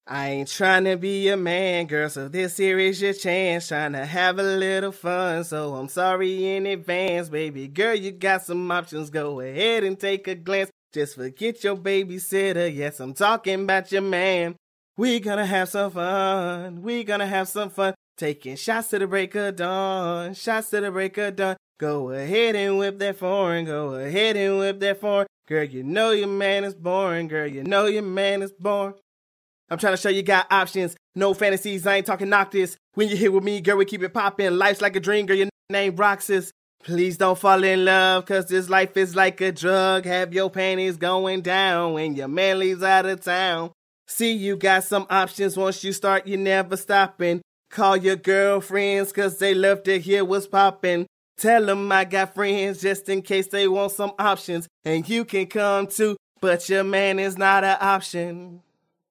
I ain't trying to be a man, girl, so this here is your chance. Trying to have a little fun, so I'm sorry in advance, baby girl. You got some options, go ahead and take a glance. Just forget your babysitter, yes, I'm talking about your man. We gonna have some fun, we gonna have some fun. Taking shots to the break of dawn, shots to the break of dawn. Go ahead and whip that foreign, go ahead and whip that foreign. Girl, you know your man is boring, girl, you know your man is boring. I'm trying to show you got options, no fantasies, I ain't talking noctis. When you're here with me, girl, we keep it poppin'. Life's like a dream, girl, your name Roxas. Please don't fall in love, cause this life is like a drug. Have your panties going down when your man leaves out of town. See, you got some options, once you start, you never stopping. Call your girlfriends, cause they love to hear what's poppin'. Tell them I got friends, just in case they want some options. And you can come too, but your man is not an option.